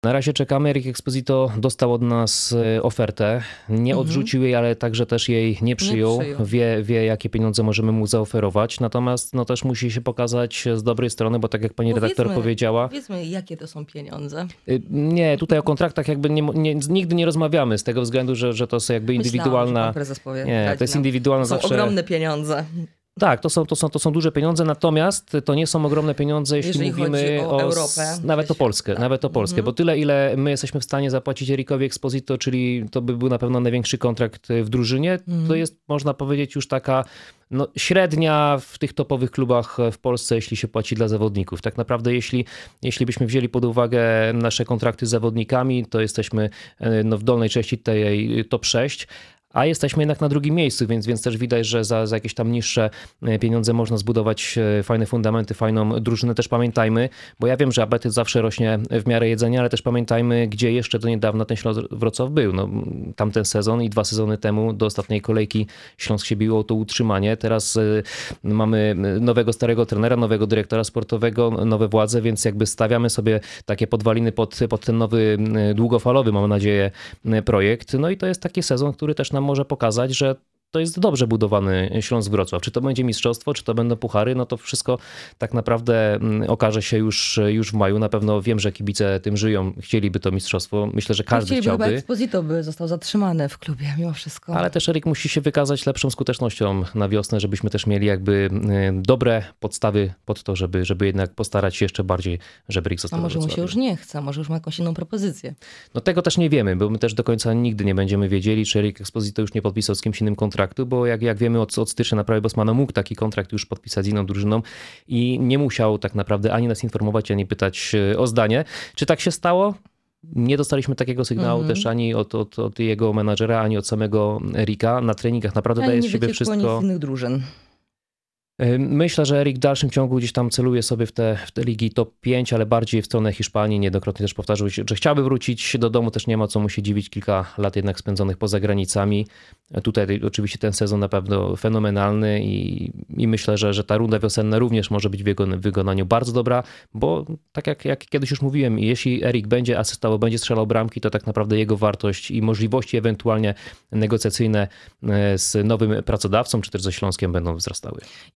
Na razie czekamy. Erik Exposito dostał od nas ofertę. Nie odrzucił jej, ale także też jej nie przyjął. Wie, jakie pieniądze możemy mu zaoferować. Natomiast też musi się pokazać z dobrej strony, bo tak jak pani redaktor powiedziała... Powiedzmy, jakie to są pieniądze. Nie, tutaj o kontraktach jakby nigdy nie rozmawiamy z tego względu, że to jest jakby indywidualna... Myślałam, że pan prezes powie, nie, to jest indywidualna zawsze... Są ogromne pieniądze. Tak, to są duże pieniądze, natomiast to nie są ogromne pieniądze, jeśli mówimy o Europę. Nawet o Polskę, tak. Nawet o Polskę, bo tyle, ile my jesteśmy w stanie zapłacić Erikowi Exposito, czyli to by był na pewno największy kontrakt w drużynie, to jest, można powiedzieć, już taka średnia w tych topowych klubach w Polsce, jeśli się płaci dla zawodników. Tak naprawdę, jeśli byśmy wzięli pod uwagę nasze kontrakty z zawodnikami, to jesteśmy w dolnej części tej top 6, a jesteśmy jednak na drugim miejscu, więc też widać, że za jakieś tam niższe pieniądze można zbudować fajne fundamenty, fajną drużynę. Też pamiętajmy, bo ja wiem, że apetyt zawsze rośnie w miarę jedzenia, ale też pamiętajmy, gdzie jeszcze do niedawna ten Śląsk Wrocław był. Tamten sezon i 2 sezony temu do ostatniej kolejki Śląsk się biło o to utrzymanie. Teraz mamy nowego, starego trenera, nowego dyrektora sportowego, nowe władze, więc jakby stawiamy sobie takie podwaliny pod ten nowy, długofalowy, mam nadzieję, projekt. I to jest taki sezon, który też nam może pokazać, że to jest dobrze budowany Śląsk Wrocław. Czy to będzie mistrzostwo, czy to będą puchary, to wszystko tak naprawdę okaże się już w maju. Na pewno wiem, że kibice tym żyją, chcieliby to mistrzostwo. Myślę, że każdy chciałby. Chyba Exposito by został zatrzymany w klubie mimo wszystko. Ale też Erik musi się wykazać lepszą skutecznością na wiosnę, żebyśmy też mieli jakby dobre podstawy pod to, żeby jednak postarać się jeszcze bardziej, żeby Erik został. A może mu się już nie chce, może już ma jakąś inną propozycję. Tego też nie wiemy, bo my też do końca nigdy nie będziemy wiedzieli, czy Erik Exposito już nie podpisał z kimś innym kontraktu, bo jak wiemy od stycznia naprawdę Bosmana mógł taki kontrakt już podpisać z inną drużyną i nie musiał tak naprawdę ani nas informować, ani pytać o zdanie. Czy tak się stało? Nie dostaliśmy takiego sygnału też ani od jego menadżera, ani od samego Erika. Na treningach naprawdę daje z siebie wszystko. Nic z innych drużyn. Myślę, że Erik w dalszym ciągu gdzieś tam celuje sobie w te ligi top 5, ale bardziej w stronę Hiszpanii. Niejednokrotnie też powtarzał, że chciałby wrócić do domu. Też nie ma co mu się dziwić. Kilka lat jednak spędzonych poza granicami. Tutaj oczywiście ten sezon na pewno fenomenalny i myślę, że ta runda wiosenna również może być w jego wykonaniu bardzo dobra, bo tak jak kiedyś już mówiłem, jeśli Erik będzie asystował, będzie strzelał bramki, to tak naprawdę jego wartość i możliwości ewentualnie negocjacyjne z nowym pracodawcą, czy też ze Śląskiem będą wzrastały.